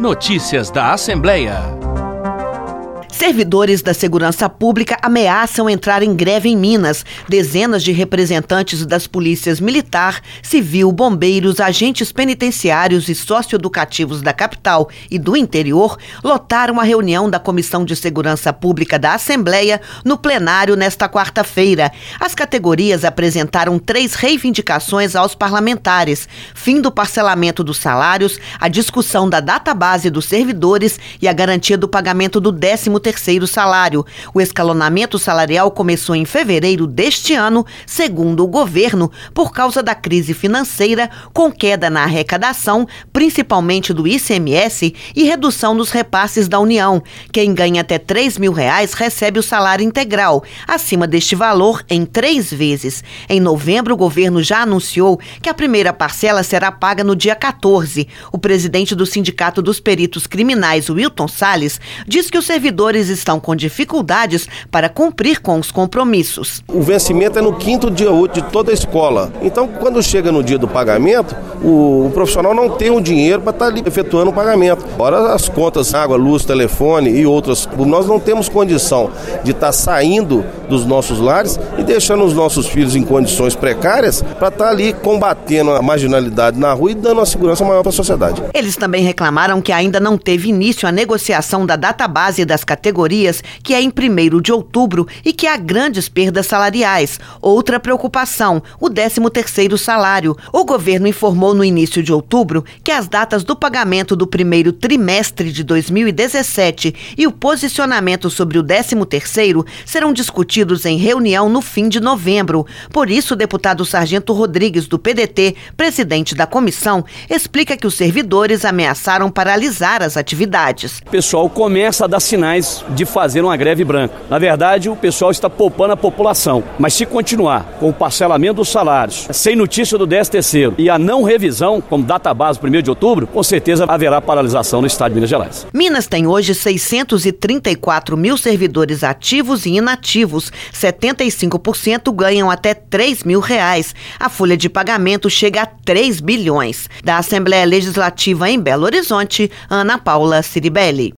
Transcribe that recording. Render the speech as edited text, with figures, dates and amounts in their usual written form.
Notícias da Assembleia. Servidores da segurança pública ameaçam entrar em greve em Minas. Dezenas de representantes das polícias militar, civil, bombeiros, agentes penitenciários e socioeducativos da capital e do interior lotaram a reunião da Comissão de Segurança Pública da Assembleia no plenário nesta quarta-feira. As categorias apresentaram 3 reivindicações aos parlamentares: fim do parcelamento dos salários, a discussão da database dos servidores e a garantia do pagamento do 13º salário. O escalonamento salarial começou em fevereiro deste ano, segundo o governo, por causa da crise financeira, com queda na arrecadação, principalmente do ICMS, e redução nos repasses da União. Quem ganha até R$3 mil recebe o salário integral, acima deste valor em 3 vezes. Em novembro, o governo já anunciou que a primeira parcela será paga no dia 14. O presidente do Sindicato dos Peritos Criminais, Wilton Salles, diz que os servidores estão com dificuldades para cumprir com os compromissos. O vencimento é no 5º dia útil de toda a escola. Então, quando chega no dia do pagamento, o profissional não tem o dinheiro para estar ali efetuando o pagamento. Ora, as contas, água, luz, telefone e outras, nós não temos condição de estar saindo dos nossos lares e deixando os nossos filhos em condições precárias para estar ali combatendo a marginalidade na rua e dando uma segurança maior para a sociedade. Eles também reclamaram que ainda não teve início a negociação da database das categorias, que é em 1º de outubro, e que há grandes perdas salariais. Outra preocupação, o 13º salário. O governo informou no início de outubro que as datas do pagamento do primeiro trimestre de 2017 e o posicionamento sobre o 13º serão discutidos em reunião no fim de novembro. Por isso, o deputado Sargento Rodrigues, do PDT, presidente da comissão, explica que os servidores ameaçaram paralisar as atividades. O pessoal começa a dar sinais de fazer uma greve branca. Na verdade, o pessoal está poupando a população. Mas se continuar com o parcelamento dos salários, sem notícia do 13º e a não revisão, como database 1º de outubro, com certeza haverá paralisação no estado de Minas Gerais. Minas tem hoje 634 mil servidores ativos e inativos. 75% ganham até R$3 mil. A folha de pagamento chega a 3 bilhões. Da Assembleia Legislativa em Belo Horizonte, Ana Paula Ciribelli.